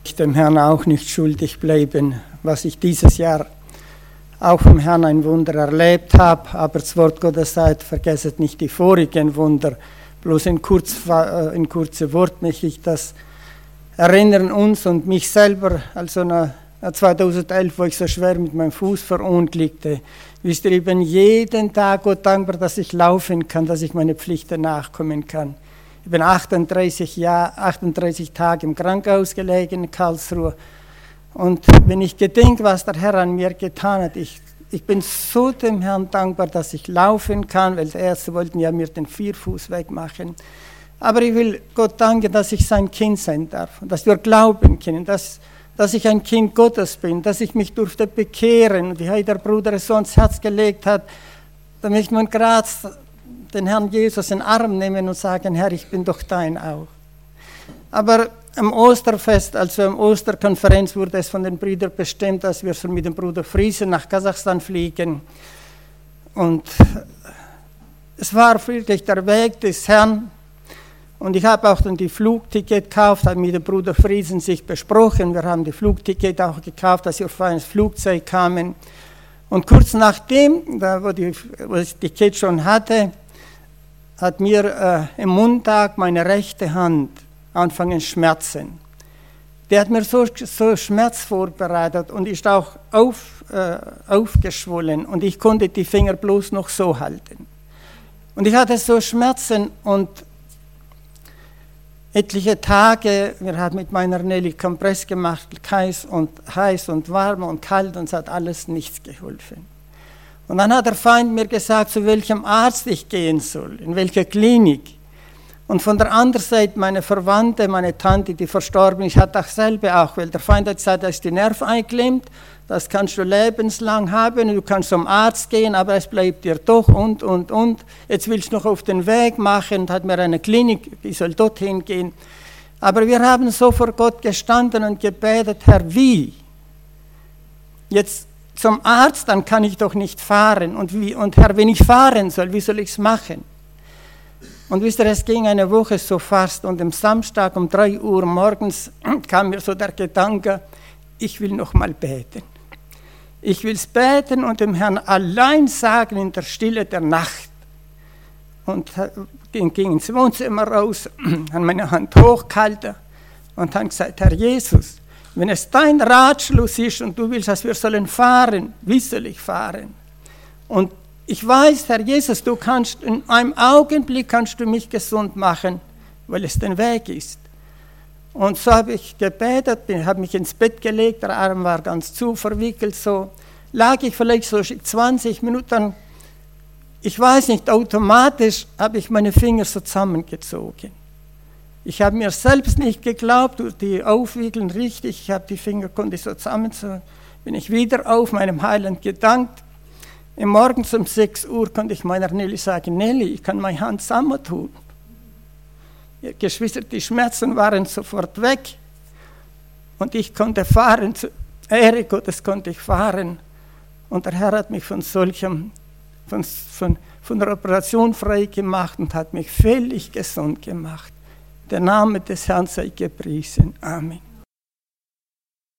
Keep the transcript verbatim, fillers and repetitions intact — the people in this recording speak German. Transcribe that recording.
Ich dem Herrn auch nicht schuldig bleiben, was ich dieses Jahr auch vom Herrn ein Wunder erlebt habe. Aber das Wort Gottes sagt, vergesset nicht die vorigen Wunder. Bloß in, kurz, in kurze Wort möchte ich das erinnern uns und mich selber, also zweitausendelf, wo ich so schwer mit meinem Fuß verunglückte. Wisst ihr, ich bin jeden Tag Gott dankbar, dass ich laufen kann, dass ich meine Pflichten nachkommen kann. Ich bin achtunddreißig, Jahr, achtunddreißig Tage im Krankenhaus gelegen in Karlsruhe. Und wenn ich gedenke, was der Herr an mir getan hat, ich, ich bin so dem Herrn dankbar, dass ich laufen kann, weil die Ärzte wollten ja mir den Vierfuß wegmachen. Aber ich will Gott danken, dass ich sein Kind sein darf, dass wir glauben können, dass, dass ich ein Kind Gottes bin, dass ich mich durfte bekehren, wie der Bruder es so ans Herz gelegt hat. Da möchte man gerade den Herrn Jesus in den Arm nehmen und sagen, Herr, ich bin doch dein auch. Aber am Osterfest, also am Osterkonferenz, wurde es von den Brüdern bestimmt, dass wir so mit dem Bruder Friese nach Kasachstan fliegen. Und es war wirklich der Weg des Herrn. Und ich habe auch dann die Flugticket gekauft, habe mit dem Bruder Friesen sich besprochen. Wir haben die Flugticket auch gekauft, dass wir auf ein Flugzeug kamen. Und kurz nachdem, da wo, die, wo ich die Ticket schon hatte, hat mir äh, im Montag meine rechte Hand anfangen schmerzen. Der hat mir so, so Schmerz vorbereitet und ist auch auf, äh, aufgeschwollen und ich konnte die Finger bloß noch so halten. Und ich hatte so Schmerzen und etliche Tage, wir haben mit meiner Nelly Kompress gemacht, heiß und, heiß und warm und kalt und es hat alles nichts geholfen. Und dann hat der Feind mir gesagt, zu welchem Arzt ich gehen soll, in welcher Klinik. Und von der anderen Seite meine Verwandte, meine Tante, die verstorben ist, hat dasselbe auch, weil der Feind hat gesagt, da ist die Nerv eingeklemmt, das kannst du lebenslang haben, du kannst zum Arzt gehen, aber es bleibt dir doch und, und, und. Jetzt willst du noch auf den Weg machen und hat mir eine Klinik, ich soll dorthin gehen. Aber wir haben so vor Gott gestanden und gebetet, Herr, wie? Jetzt zum Arzt, dann kann ich doch nicht fahren. Und, wie, und Herr, wenn ich fahren soll, wie soll ich es machen? Und wisst ihr, es ging eine Woche so fast und am Samstag um drei Uhr morgens kam mir so der Gedanke, ich will noch mal beten. Ich will es beten und dem Herrn allein sagen in der Stille der Nacht. Und ging, ging ins Wohnzimmer raus, hat meine Hand hochgehalten und hat gesagt, Herr Jesus, wenn es dein Ratschluss ist und du willst, dass wir sollen fahren, wie soll ich fahren? Und ich weiß, Herr Jesus, du kannst in einem Augenblick kannst du mich gesund machen, weil es den Weg ist. Und so habe ich gebetet, habe mich ins Bett gelegt, der Arm war ganz zu verwickelt, so lag ich vielleicht so zwanzig Minuten, ich weiß nicht, automatisch habe ich meine Finger so zusammengezogen. Ich habe mir selbst nicht geglaubt, durch die Aufwiegeln richtig, ich habe die Finger, konnte ich so zusammenzogen, bin ich wieder auf meinem Heiland gedankt. Morgens um sechs Uhr konnte ich meiner Nelly sagen, Nelly, ich kann meine Hand zusammentun. Ihr Geschwister, die Schmerzen waren sofort weg und ich konnte fahren, zur Ehre Gottes konnte ich fahren. Und der Herr hat mich von solchem, von, von, von der Operation frei gemacht und hat mich völlig gesund gemacht. Der Name des Herrn sei gepriesen. Amen.